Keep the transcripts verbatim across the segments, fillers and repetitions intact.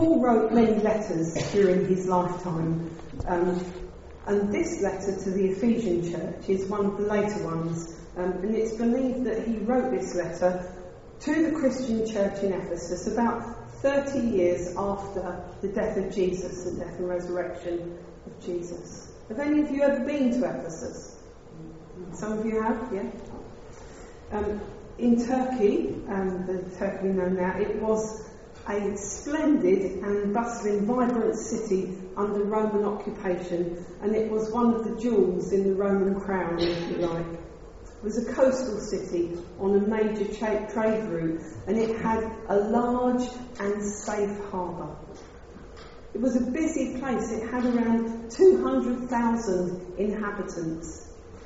Paul wrote many letters during his lifetime, um, and this letter to the Ephesian church is one of the later ones, um, and it's believed that he wrote this letter to the Christian church in Ephesus about thirty years after the death of Jesus, the death and resurrection of Jesus. Have any of you ever been to Ephesus? Some of you have, yeah? Um, in Turkey, um, the Turkey we know now, it was a splendid and bustling, vibrant city under Roman occupation, and it was one of the jewels in the Roman crown, if you like. It was a coastal city on a major tra- trade route, and it had a large and safe harbour. It was a busy place. It had around two hundred thousand inhabitants.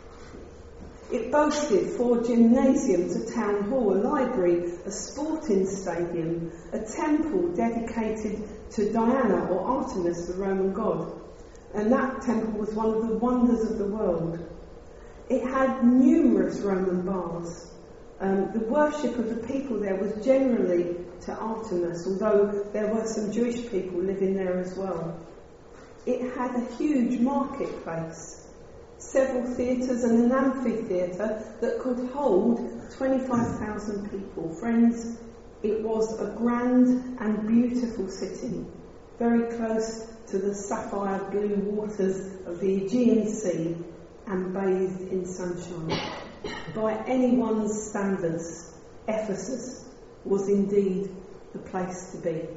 It boasted four gymnasiums, a town hall, a library, a sporting stadium, a temple dedicated to Diana or Artemis, the Roman god. And that temple was one of the wonders of the world. It had numerous Roman baths. Um, the worship of the people there was generally to Artemis, although there were some Jewish people living there as well. It had a huge marketplace, several theatres and an amphitheatre that could hold twenty-five thousand people. Friends, it was a grand and beautiful city, very close to the sapphire blue waters of the Aegean Sea and bathed in sunshine. By anyone's standards, Ephesus was indeed the place to be.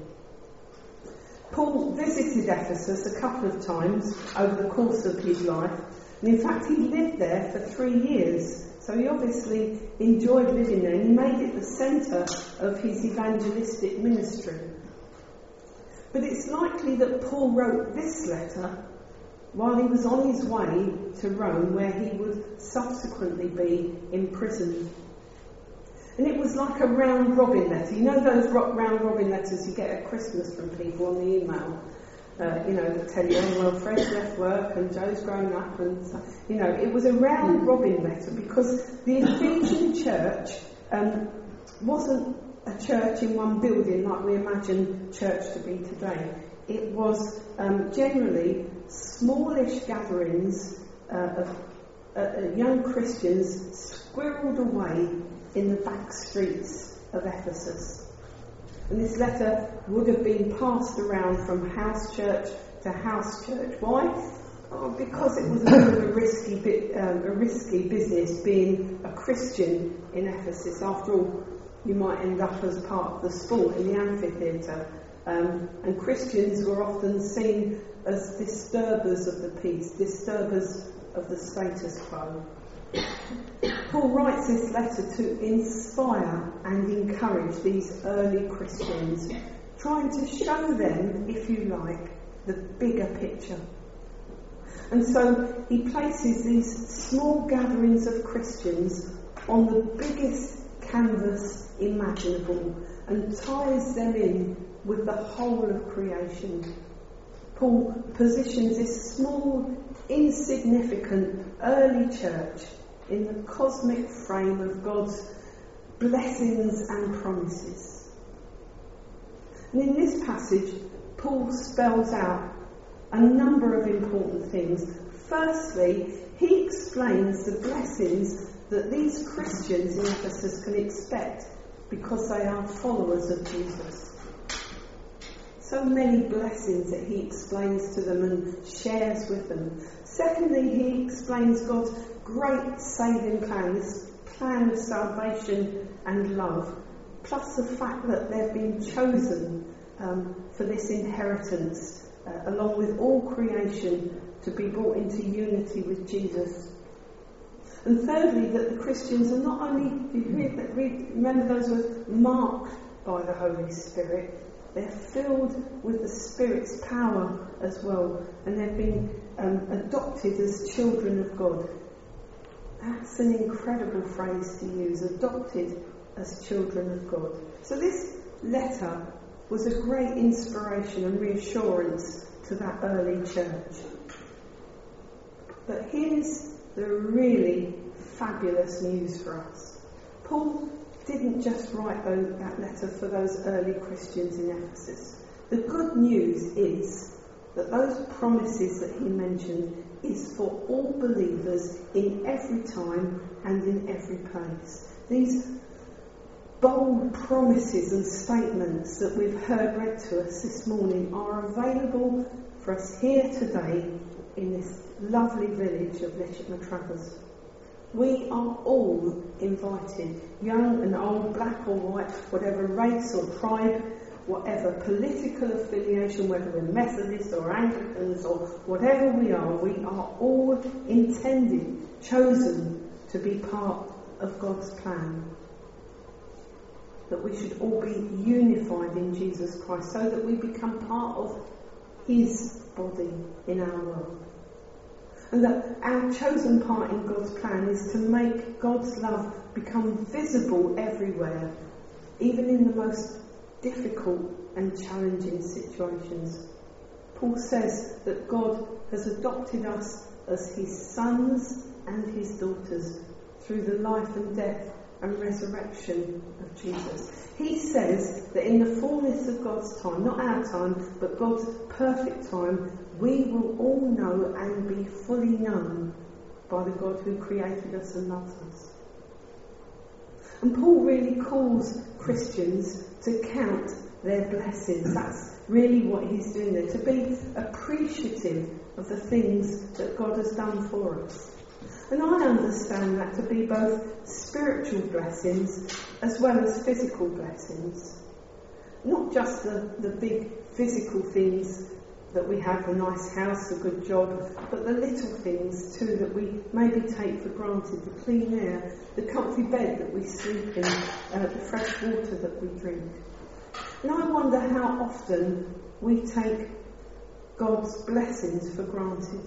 Paul visited Ephesus a couple of times over the course of his life, and in fact he lived there for three years, so he obviously enjoyed living there and he made it the centre of his evangelistic ministry. But it's likely that Paul wrote this letter while he was on his way to Rome, where he would subsequently be imprisoned. And it was like a round robin letter. You know those round robin letters you get at Christmas from people on the email? Uh, you know, that tell you, oh, well, Fred's left work and Joe's grown up, and so, you know, it was a round robin letter because the Ephesian church um, wasn't a church in one building like we imagine church to be today. It was um, generally smallish gatherings uh, of uh, young Christians squirreled away in the back streets of Ephesus. And this letter would have been passed around from house church to house church. Why? Oh, because it was a bit of a risky, bit, um, a risky business being a Christian in Ephesus. After all, you might end up as part of the sport in the amphitheatre. Um, and Christians were often seen as disturbers of the peace, disturbers of the status quo. Paul writes this letter to inspire and encourage these early Christians, trying to show them, if you like, the bigger picture. And so he places these small gatherings of Christians on the biggest canvas imaginable and ties them in with the whole of creation. Paul positions this small, insignificant early church in the cosmic frame of God's blessings and promises. And in this passage, Paul spells out a number of important things. Firstly, he explains the blessings that these Christians in Ephesus can expect because they are followers of Jesus. So many blessings that he explains to them and shares with them. Secondly, he explains God's great saving plan, this plan of salvation and love, plus the fact that they've been chosen um, for this inheritance, uh, along with all creation, to be brought into unity with Jesus. And thirdly, that the Christians are not only, you read, read, remember those words, marked by the Holy Spirit, they're filled with the Spirit's power as well, and they've been um, adopted as children of God. That's an incredible phrase to use, adopted as children of God. So this letter was a great inspiration and reassurance to that early church. But here's the really fabulous news for us. Paul didn't just write those, that letter for those early Christians in Ephesus. The good news is that those promises that he mentioned is for all believers in every time and in every place. These bold promises and statements that we've heard read to us this morning are available for us here today in this lovely village of Litchett Matravers. We are all invited, young and old, black or white, whatever race or tribe, whatever political affiliation, whether we're Methodists or Anglicans or whatever we are, we are all intended, chosen to be part of God's plan. That we should all be unified in Jesus Christ so that we become part of his body in our world. And that our chosen part in God's plan is to make God's love become visible everywhere, even in the most difficult and challenging situations. Paul says that God has adopted us as his sons and his daughters through the life and death and resurrection of Jesus. He says that in the fullness of God's time, not our time, but God's perfect time, we will all know and be fully known by the God who created us and loves us. And Paul really calls Christians to count their blessings. That's really what he's doing there, to be appreciative of the things that God has done for us. And I understand that to be both spiritual blessings as well as physical blessings. Not just the, the big physical things that we have, a nice house, a good job, but the little things too that we maybe take for granted, the clean air, the comfy bed that we sleep in, uh, the fresh water that we drink. And I wonder how often we take God's blessings for granted.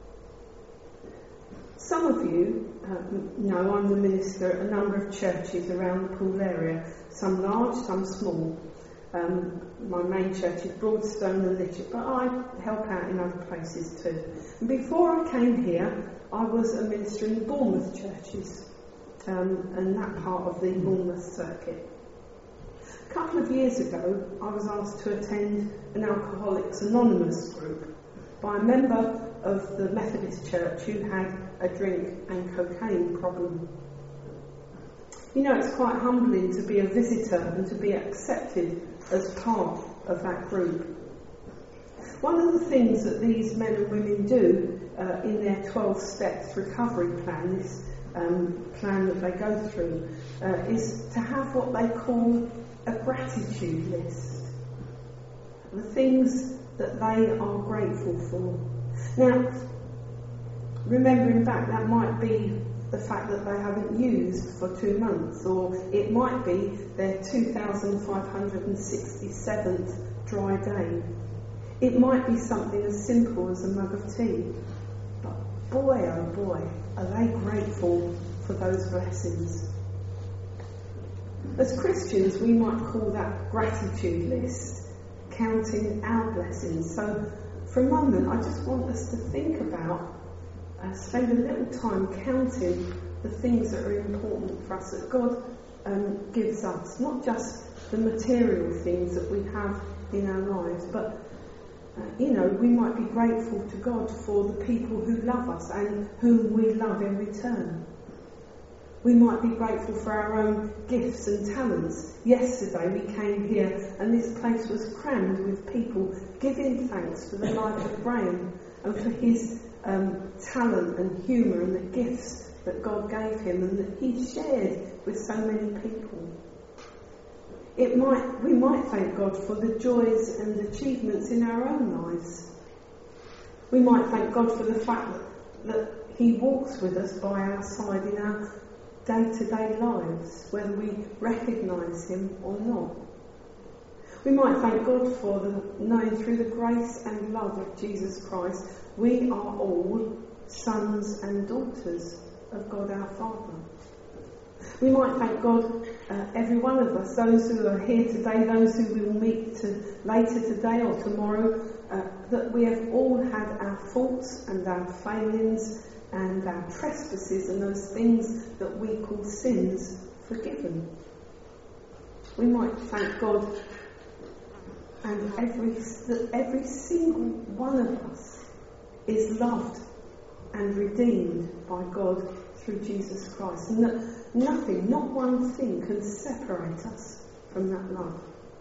Some of you uh, know I'm the minister at a number of churches around the Poole area, some large, some small. Um, my main church is Broadstone and Litchett, but I help out in other places too. And before I came here, I was a minister in the Bournemouth churches, um, and that part of the Bournemouth circuit. A couple of years ago, I was asked to attend an Alcoholics Anonymous group by a member of the Methodist Church who had a drink and cocaine problem. You know, it's quite humbling to be a visitor and to be accepted as part of that group. One of the things that these men and women do uh, in their twelve steps recovery plan, this um, plan that they go through, uh, is to have what they call a gratitude list. The things that they are grateful for. Now, remembering back, that might be the fact that they haven't used for two months, or it might be their two thousand five hundred sixty-seventh dry day. It might be something as simple as a mug of tea. But boy, oh boy, are they grateful for those blessings. As Christians, we might call that gratitude list, counting our blessings. So for a moment, I just want us to think about, uh, spend a little time counting the things that are important for us, that God um, gives us. Not just the material things that we have in our lives, but, uh, you know, we might be grateful to God for the people who love us and whom we love in return. We might be grateful for our own gifts and talents. Yesterday we came here and this place was crammed with people giving thanks for the life of Graham and for his um, talent and humour and the gifts that God gave him and that he shared with so many people. It might, we might thank God for the joys and achievements in our own lives. We might thank God for the fact that, that he walks with us by our side in our day-to-day lives, whether we recognise him or not. We might thank God for the knowing through the grace and love of Jesus Christ, we are all sons and daughters of God our Father. We might thank God, uh, every one of us, those who are here today, those who we'll meet to, later today or tomorrow, uh, that we have all had our faults and our failings and our trespasses and those things that we call sins forgiven. We might thank God and every that every single one of us is loved and redeemed by God through Jesus Christ, and that nothing, not one thing, can separate us from that love.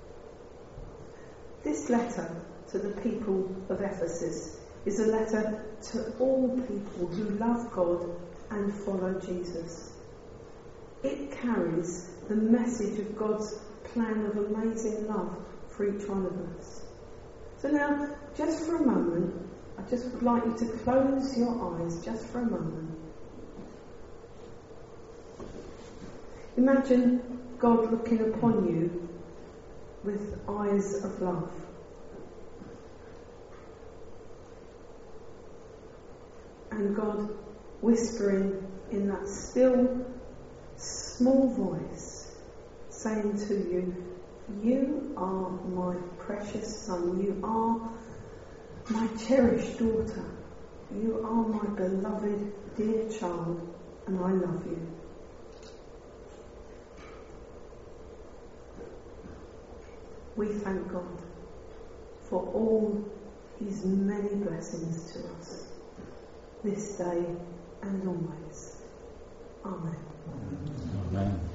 This letter to the people of Ephesus is a letter to all people who love God and follow Jesus. It carries the message of God's plan of amazing love for each one of us. So now, just for a moment, I just would like you to close your eyes just for a moment. Imagine God looking upon you with eyes of love. And God whispering in that still, small voice, saying to you, you are my precious son, you are my cherished daughter, you are my beloved dear child, and I love you. We thank God for all his many blessings to us, this day and always. Amen. Amen.